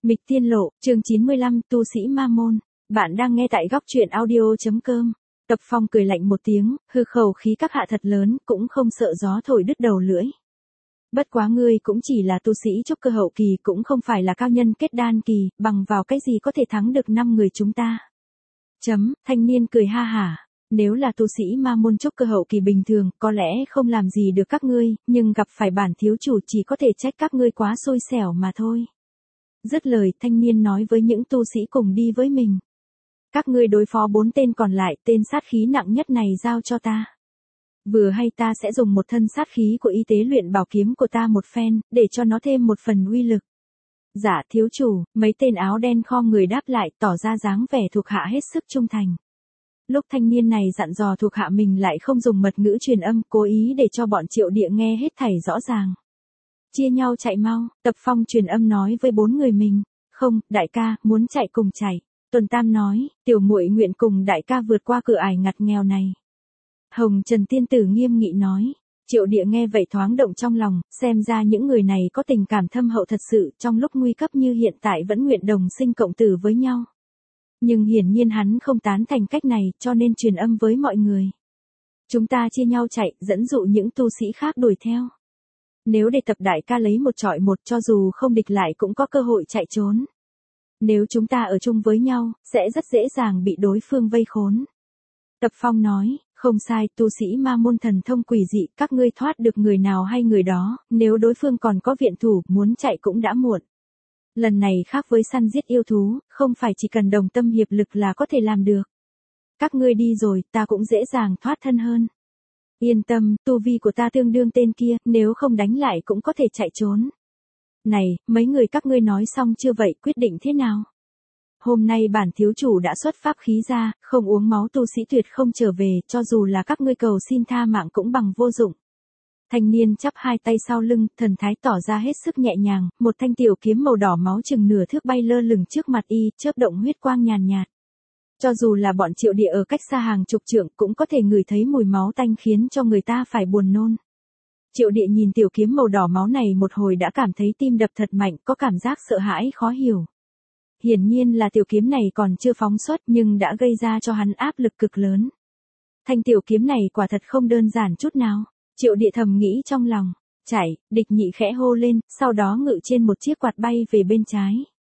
Mịch Tiên Lộ, chương 95, tu sĩ ma môn. Bạn đang nghe tại góc truyện audio.com. Tập Phong cười lạnh một tiếng, hư khẩu khí các hạ thật lớn, cũng không sợ gió thổi đứt đầu lưỡi. Bất quá ngươi cũng chỉ là tu sĩ trúc cơ hậu kỳ, cũng không phải là cao nhân kết đan kỳ, bằng vào cái gì có thể thắng được 5 người chúng ta. Thanh niên cười ha hả. Nếu là tu sĩ ma môn trúc cơ hậu kỳ bình thường, có lẽ không làm gì được các ngươi, nhưng gặp phải bản thiếu chủ chỉ có thể trách các ngươi quá xui xẻo mà thôi. Dứt lời, thanh niên nói với những tu sĩ cùng đi với mình. Các ngươi đối phó 4 tên còn lại, tên sát khí nặng nhất này giao cho ta. Vừa hay ta sẽ dùng một thân sát khí của y tế luyện bảo kiếm của ta một phen, để cho nó thêm một phần uy lực. Dạ thiếu chủ, mấy tên áo đen khom người đáp lại, tỏ ra dáng vẻ thuộc hạ hết sức trung thành. Lúc thanh niên này dặn dò thuộc hạ mình lại không dùng mật ngữ truyền âm, cố ý để cho bọn Triệu Địa nghe hết thảy rõ ràng. Chia nhau chạy mau, Tập Phong truyền âm nói với 4 người mình. Không, đại ca, muốn chạy cùng chạy. Tuần Tam nói, tiểu muội nguyện cùng đại ca vượt qua cửa ải ngặt nghèo này. Hồng Trần Tiên Tử nghiêm nghị nói. Triệu Địa nghe vậy thoáng động trong lòng, xem ra những người này có tình cảm thâm hậu thật sự, trong lúc nguy cấp như hiện tại vẫn nguyện đồng sinh cộng tử với nhau. Nhưng hiển nhiên hắn không tán thành cách này, cho nên truyền âm với mọi người. Chúng ta chia nhau chạy, dẫn dụ những tu sĩ khác đuổi theo. Nếu để Tập đại ca lấy một trọi một, cho dù không địch lại cũng có cơ hội chạy trốn. Nếu chúng ta ở chung với nhau, sẽ rất dễ dàng bị đối phương vây khốn. Tập Phong nói, không sai, tu sĩ ma môn thần thông quỷ dị, các ngươi thoát được người nào hay người đó, nếu đối phương còn có viện thủ, muốn chạy cũng đã muộn. Lần này khác với săn giết yêu thú, không phải chỉ cần đồng tâm hiệp lực là có thể làm được. Các ngươi đi rồi, ta cũng dễ dàng thoát thân hơn. Yên tâm, tu vi của ta tương đương tên kia, nếu không đánh lại cũng có thể chạy trốn. Này, mấy người các ngươi nói xong chưa vậy, quyết định thế nào? Hôm nay bản thiếu chủ đã xuất pháp khí ra, không uống máu tu sĩ tuyệt không trở về, cho dù là các ngươi cầu xin tha mạng cũng bằng vô dụng. Thanh niên chắp hai tay sau lưng, thần thái tỏ ra hết sức nhẹ nhàng, một thanh tiểu kiếm màu đỏ máu chừng nửa thước bay lơ lửng trước mặt y, chớp động huyết quang nhàn nhạt. Cho dù là bọn Triệu Địa ở cách xa hàng chục trượng cũng có thể ngửi thấy mùi máu tanh khiến cho người ta phải buồn nôn. Triệu Địa nhìn tiểu kiếm màu đỏ máu này một hồi đã cảm thấy tim đập thật mạnh, có cảm giác sợ hãi khó hiểu. Hiển nhiên là tiểu kiếm này còn chưa phóng xuất nhưng đã gây ra cho hắn áp lực cực lớn. Thanh tiểu kiếm này quả thật không đơn giản chút nào. Triệu Địa thầm nghĩ trong lòng. Chạy, địch nhị khẽ hô lên, sau đó ngự trên một chiếc quạt bay về bên trái.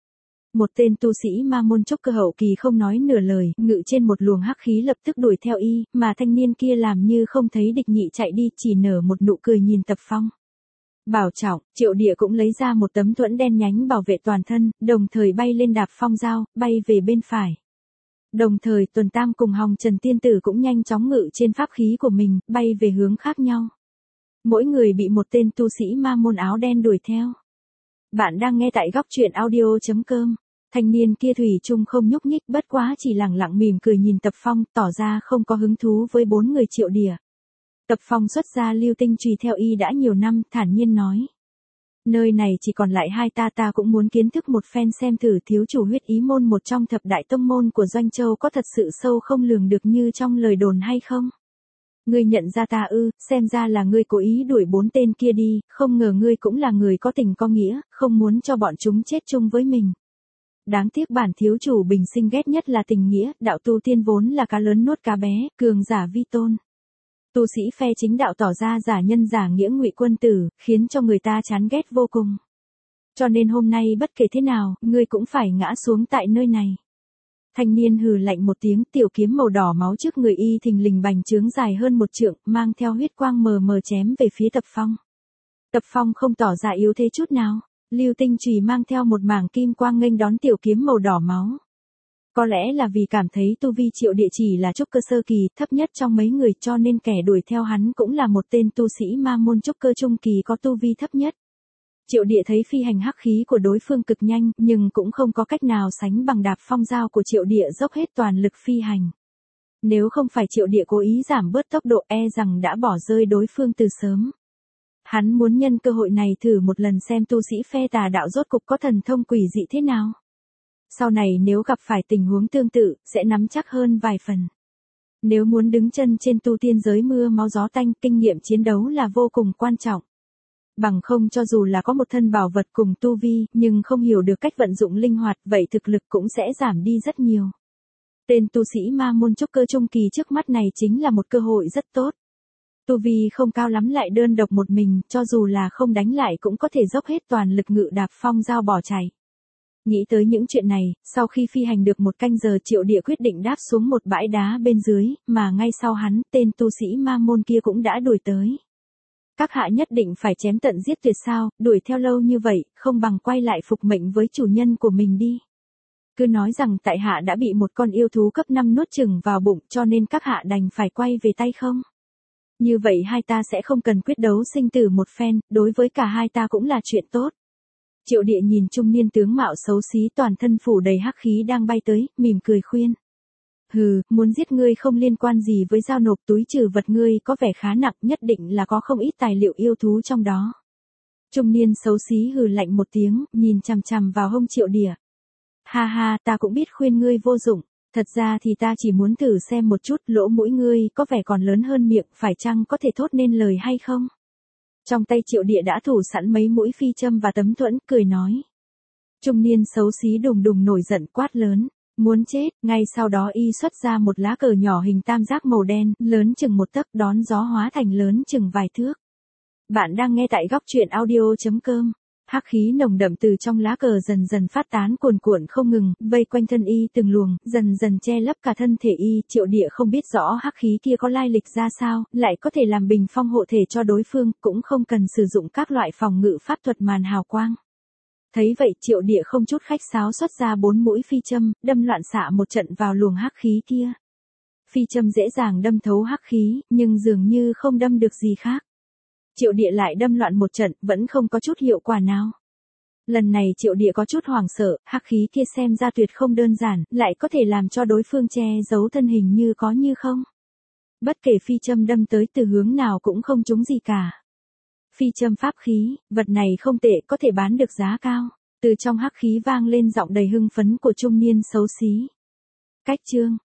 Một tên tu sĩ ma môn trúc cơ hậu kỳ không nói nửa lời, ngự trên một luồng hắc khí lập tức đuổi theo y, mà thanh niên kia làm như không thấy địch nhị chạy đi, chỉ nở một nụ cười nhìn Tập Phong. Bảo trọng, Triệu Địa cũng lấy ra một tấm thuẫn đen nhánh bảo vệ toàn thân, đồng thời bay lên đạp phong dao, bay về bên phải. Đồng thời Tuần Tam cùng Hồng Trần Tiên Tử cũng nhanh chóng ngự trên pháp khí của mình, bay về hướng khác nhau. Mỗi người bị một tên tu sĩ ma môn áo đen đuổi theo. Bạn đang nghe tại góc truyện audio.com. Thanh niên kia thủy chung không nhúc nhích, bất quá chỉ lẳng lặng mỉm cười nhìn Tập Phong, tỏ ra không có hứng thú với 4 người Triệu Địa. Tập Phong xuất ra lưu tinh chùy theo y đã nhiều năm, thản nhiên nói. Nơi này chỉ còn lại hai ta cũng muốn kiến thức một phen xem thử thiếu chủ huyết ý môn một trong thập đại tông môn của Doanh Châu có thật sự sâu không lường được như trong lời đồn hay không? Ngươi nhận ra ta ư, xem ra là ngươi cố ý đuổi 4 tên kia đi, không ngờ ngươi cũng là người có tình có nghĩa, không muốn cho bọn chúng chết chung với mình. Đáng tiếc bản thiếu chủ bình sinh ghét nhất là tình nghĩa, đạo tu tiên vốn là cá lớn nuốt cá bé, cường giả vi tôn. Tu sĩ phe chính đạo tỏ ra giả nhân giả nghĩa ngụy quân tử, khiến cho người ta chán ghét vô cùng. Cho nên hôm nay bất kể thế nào, ngươi cũng phải ngã xuống tại nơi này. Thanh niên hừ lạnh một tiếng, tiểu kiếm màu đỏ máu trước người y thình lình bành trướng dài hơn 1 trượng, mang theo huyết quang mờ mờ chém về phía Tập Phong. Tập Phong không tỏ ra yếu thế chút nào, lưu tinh chùy mang theo một mảng kim quang nghênh đón tiểu kiếm màu đỏ máu. Có lẽ là vì cảm thấy tu vi Triệu Địa chỉ là trúc cơ sơ kỳ, thấp nhất trong mấy người, cho nên kẻ đuổi theo hắn cũng là một tên tu sĩ ma môn trúc cơ trung kỳ có tu vi thấp nhất. Triệu Địa thấy phi hành hắc khí của đối phương cực nhanh, nhưng cũng không có cách nào sánh bằng đạp phong dao của Triệu Địa dốc hết toàn lực phi hành. Nếu không phải Triệu Địa cố ý giảm bớt tốc độ, e rằng đã bỏ rơi đối phương từ sớm. Hắn muốn nhân cơ hội này thử một lần xem tu sĩ phe tà đạo rốt cục có thần thông quỷ dị thế nào. Sau này nếu gặp phải tình huống tương tự, sẽ nắm chắc hơn vài phần. Nếu muốn đứng chân trên tu tiên giới mưa máu gió tanh, kinh nghiệm chiến đấu là vô cùng quan trọng. Bằng không cho dù là có một thân bảo vật cùng tu vi, nhưng không hiểu được cách vận dụng linh hoạt, vậy thực lực cũng sẽ giảm đi rất nhiều. Tên tu sĩ ma môn trúc cơ trung kỳ trước mắt này chính là một cơ hội rất tốt. Tu vi không cao lắm lại đơn độc một mình, cho dù là không đánh lại cũng có thể dốc hết toàn lực ngự đạp phong dao bỏ chạy. Nghĩ tới những chuyện này, sau khi phi hành được một canh giờ Triệu Địa quyết định đáp xuống một bãi đá bên dưới, mà ngay sau hắn, tên tu sĩ ma môn kia cũng đã đuổi tới. Các hạ nhất định phải chém tận giết tuyệt sao, đuổi theo lâu như vậy, không bằng quay lại phục mệnh với chủ nhân của mình đi. Cứ nói rằng tại hạ đã bị một con yêu thú cấp 5 nuốt chửng vào bụng cho nên các hạ đành phải quay về tay không? Như vậy hai ta sẽ không cần quyết đấu sinh tử một phen, đối với cả hai ta cũng là chuyện tốt. Triệu Địa nhìn trung niên tướng mạo xấu xí toàn thân phủ đầy hắc khí đang bay tới, mỉm cười khuyên. Hừ, muốn giết ngươi không liên quan gì với giao nộp túi trừ vật ngươi có vẻ khá nặng, nhất định là có không ít tài liệu yêu thú trong đó. Trung niên xấu xí hừ lạnh một tiếng, nhìn chằm chằm vào hông Triệu Địa. Ha ha, ta cũng biết khuyên ngươi vô dụng, thật ra thì ta chỉ muốn thử xem một chút lỗ mũi ngươi có vẻ còn lớn hơn miệng, phải chăng có thể thốt nên lời hay không? Trong tay Triệu Địa đã thủ sẵn mấy mũi phi châm và tấm thuẫn, cười nói. Trung niên xấu xí đùng đùng nổi giận quát lớn, muốn chết, ngay sau đó y xuất ra một lá cờ nhỏ hình tam giác màu đen, lớn chừng một tấc đón gió hóa thành lớn chừng vài thước. Bạn đang nghe tại góc truyện audio.com. Hắc khí nồng đậm từ trong lá cờ dần dần phát tán cuồn cuộn không ngừng, vây quanh thân y từng luồng, dần dần che lấp cả thân thể y. Triệu Địa không biết rõ hắc khí kia có lai lịch ra sao, lại có thể làm bình phong hộ thể cho đối phương, cũng không cần sử dụng các loại phòng ngự pháp thuật màn hào quang. Thấy vậy Triệu Địa không chút khách sáo xuất ra 4 mũi phi châm, đâm loạn xạ một trận vào luồng hắc khí kia. Phi châm dễ dàng đâm thấu hắc khí, nhưng dường như không đâm được gì khác. Triệu Địa lại đâm loạn một trận, vẫn không có chút hiệu quả nào. Lần này Triệu Địa có chút hoảng sợ, hắc khí kia xem ra tuyệt không đơn giản, lại có thể làm cho đối phương che giấu thân hình như có như không. Bất kể phi châm đâm tới từ hướng nào cũng không trúng gì cả. Phi châm pháp khí, vật này không tệ, có thể bán được giá cao. Từ trong hắc khí vang lên giọng đầy hưng phấn của trung niên xấu xí. Cách chương